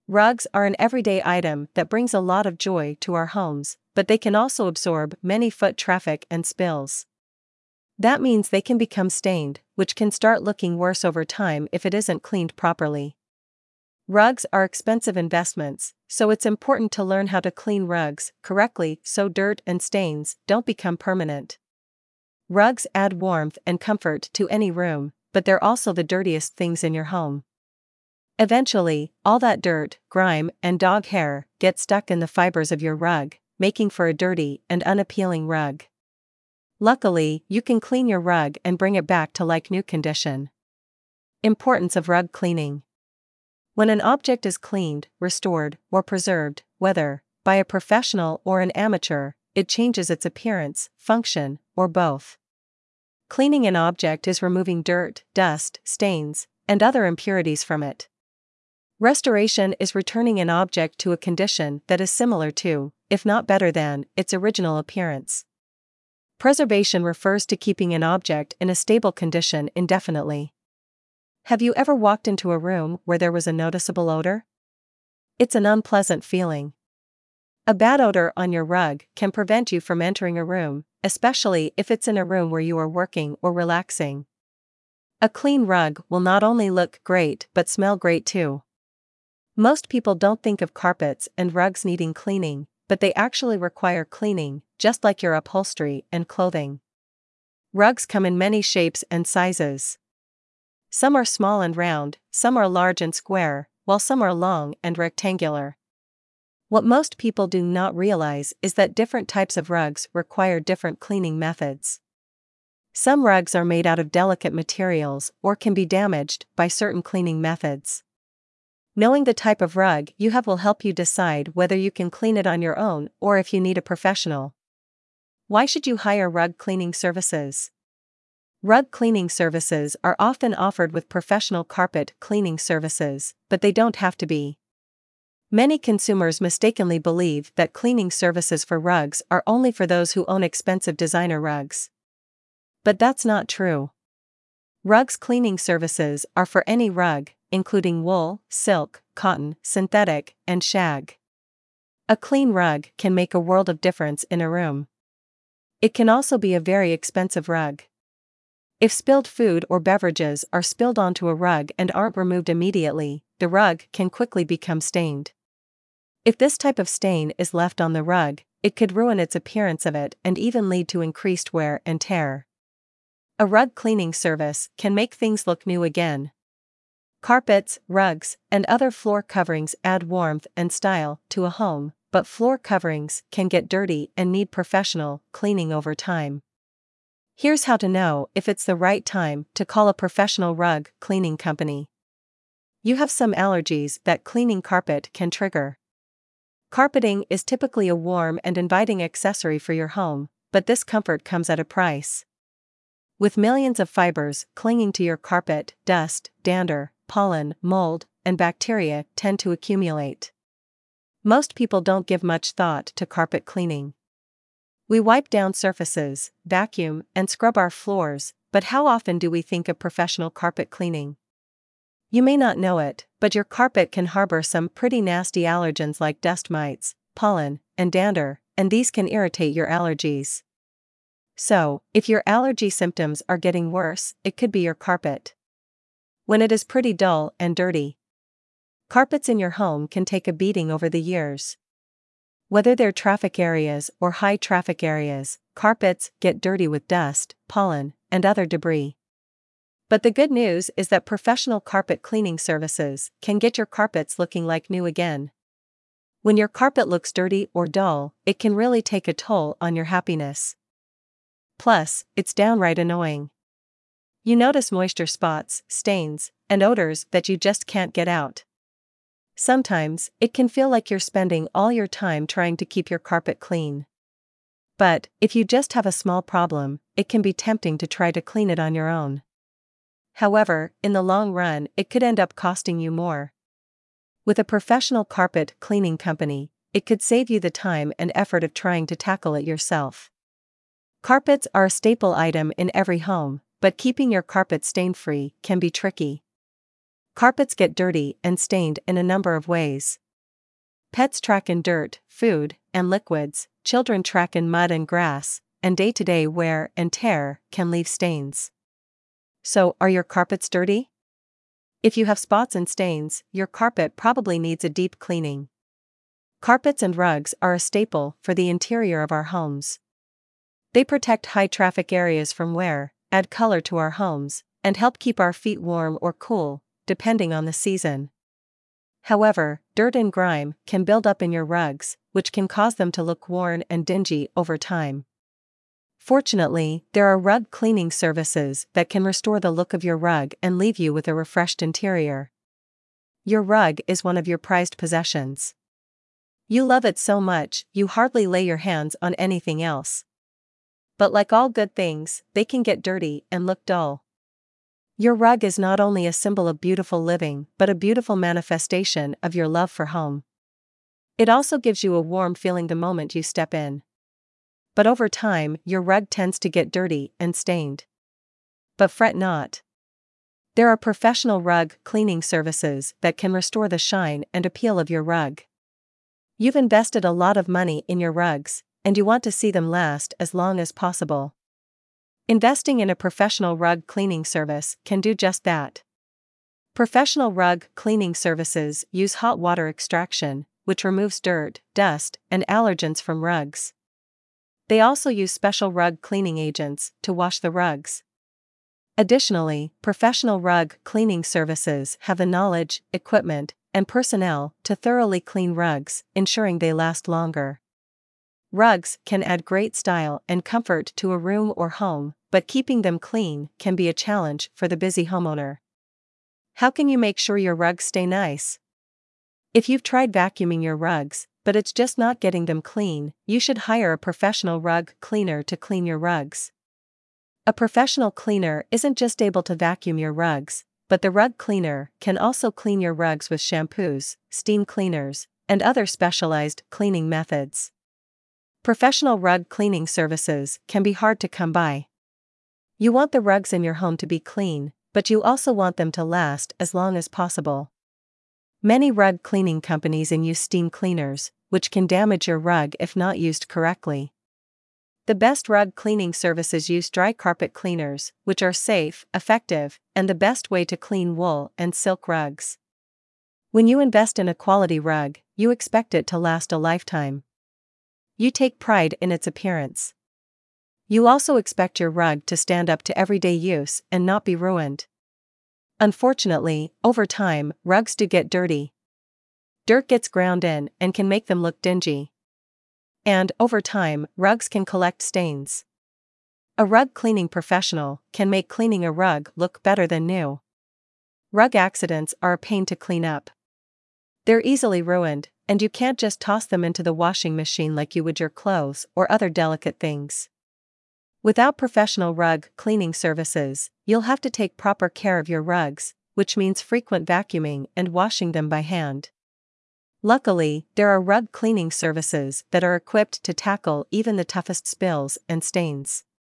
Rugs are an everyday item that brings a lot of joy to our homes, but they can also absorb many foot traffic and spills. That means they can become stained, which can start looking worse over time if it isn't cleaned properly. Rugs are expensive investments, so it's important to learn how to clean rugs correctly so dirt and stains don't become permanent. Rugs add warmth and comfort to any room, but they're also the dirtiest things in your home. Eventually, all that dirt, grime, and dog hair get stuck in the fibers of your rug, making for a dirty and unappealing rug. Luckily, you can clean your rug and bring it back to like new condition. Importance of rug cleaning. When an object is cleaned, restored, or preserved, whether by a professional or an amateur, it changes its appearance, function, or both. Cleaning an object is removing dirt, dust, stains, and other impurities from it. Restoration is returning an object to a condition that is similar to, if not better than, its original appearance. Preservation refers to keeping an object in a stable condition indefinitely. Have you ever walked into a room where there was a noticeable odor? It's an unpleasant feeling. A bad odor on your rug can prevent you from entering a room, especially if it's in a room where you are working or relaxing. A clean rug will not only look great but smell great too. Most people don't think of carpets and rugs needing cleaning, but they actually require cleaning, just like your upholstery and clothing. Rugs come in many shapes and sizes. Some are small and round, some are large and square, while some are long and rectangular. What most people do not realize is that different types of rugs require different cleaning methods. Some rugs are made out of delicate materials or can be damaged by certain cleaning methods. Knowing the type of rug you have will help you decide whether you can clean it on your own or if you need a professional. Why should you hire rug cleaning services? Rug cleaning services are often offered with professional carpet cleaning services, but they don't have to be. Many consumers mistakenly believe that cleaning services for rugs are only for those who own expensive designer rugs. But that's not true. Rugs cleaning services are for any rug, including wool, silk, cotton, synthetic, and shag. A clean rug can make a world of difference in a room. It can also be a very expensive rug. If spilled food or beverages are spilled onto a rug and aren't removed immediately, the rug can quickly become stained. If this type of stain is left on the rug, it could ruin its appearance of it and even lead to increased wear and tear. A rug cleaning service can make things look new again. Carpets, rugs, and other floor coverings add warmth and style to a home, but floor coverings can get dirty and need professional cleaning over time. Here's how to know if it's the right time to call a professional rug cleaning company. You have some allergies that cleaning carpet can trigger. Carpeting is typically a warm and inviting accessory for your home, but this comfort comes at a price. With millions of fibers clinging to your carpet, dust, dander, pollen, mold, and bacteria tend to accumulate. Most people don't give much thought to carpet cleaning. We wipe down surfaces, vacuum, and scrub our floors, but how often do we think of professional carpet cleaning? You may not know it, but your carpet can harbor some pretty nasty allergens like dust mites, pollen, and dander, and these can irritate your allergies. So, if your allergy symptoms are getting worse, it could be your carpet. When it is pretty dull and dirty. Carpets in your home can take a beating over the years. Whether they're traffic areas or high traffic areas, carpets get dirty with dust, pollen, and other debris. But the good news is that professional carpet cleaning services can get your carpets looking like new again. When your carpet looks dirty or dull, it can really take a toll on your happiness. Plus, it's downright annoying. You notice moisture spots, stains, and odors that you just can't get out. Sometimes, it can feel like you're spending all your time trying to keep your carpet clean. But, if you just have a small problem, it can be tempting to try to clean it on your own. However, in the long run, it could end up costing you more. With a professional carpet cleaning company, it could save you the time and effort of trying to tackle it yourself. Carpets are a staple item in every home, but keeping your carpet stain-free can be tricky. Carpets get dirty and stained in a number of ways. Pets track in dirt, food, and liquids, children track in mud and grass, and day-to-day wear and tear can leave stains. So, are your carpets dirty? If you have spots and stains, your carpet probably needs a deep cleaning. Carpets and rugs are a staple for the interior of our homes. They protect high-traffic areas from wear, add color to our homes, and help keep our feet warm or cool, depending on the season. However, dirt and grime can build up in your rugs, which can cause them to look worn and dingy over time. Fortunately, there are rug cleaning services that can restore the look of your rug and leave you with a refreshed interior. Your rug is one of your prized possessions. You love it so much, you hardly lay your hands on anything else. But like all good things, they can get dirty and look dull. Your rug is not only a symbol of beautiful living but a beautiful manifestation of your love for home. It also gives you a warm feeling the moment you step in. But over time, your rug tends to get dirty and stained. But fret not. There are professional rug cleaning services that can restore the shine and appeal of your rug. You've invested a lot of money in your rugs, and you want to see them last as long as possible. Investing in a professional rug cleaning service can do just that. Professional rug cleaning services use hot water extraction, which removes dirt, dust, and allergens from rugs. They also use special rug cleaning agents to wash the rugs. Additionally, professional rug cleaning services have the knowledge, equipment, and personnel to thoroughly clean rugs, ensuring they last longer. Rugs can add great style and comfort to a room or home, but keeping them clean can be a challenge for the busy homeowner. How can you make sure your rugs stay nice? If you've tried vacuuming your rugs, but it's just not getting them clean, you should hire a professional rug cleaner to clean your rugs. A professional cleaner isn't just able to vacuum your rugs, but the rug cleaner can also clean your rugs with shampoos, steam cleaners, and other specialized cleaning methods. Professional rug cleaning services can be hard to come by. You want the rugs in your home to be clean, but you also want them to last as long as possible. Many rug cleaning companies use steam cleaners, which can damage your rug if not used correctly. The best rug cleaning services use dry carpet cleaners, which are safe, effective, and the best way to clean wool and silk rugs. When you invest in a quality rug, you expect it to last a lifetime. You take pride in its appearance. You also expect your rug to stand up to everyday use and not be ruined. Unfortunately, over time, rugs do get dirty. Dirt gets ground in and can make them look dingy. And, over time, rugs can collect stains. A rug cleaning professional can make cleaning a rug look better than new. Rug accidents are a pain to clean up. They're easily ruined, and you can't just toss them into the washing machine like you would your clothes or other delicate things. Without professional rug cleaning services, you'll have to take proper care of your rugs, which means frequent vacuuming and washing them by hand. Luckily, there are rug cleaning services that are equipped to tackle even the toughest spills and stains.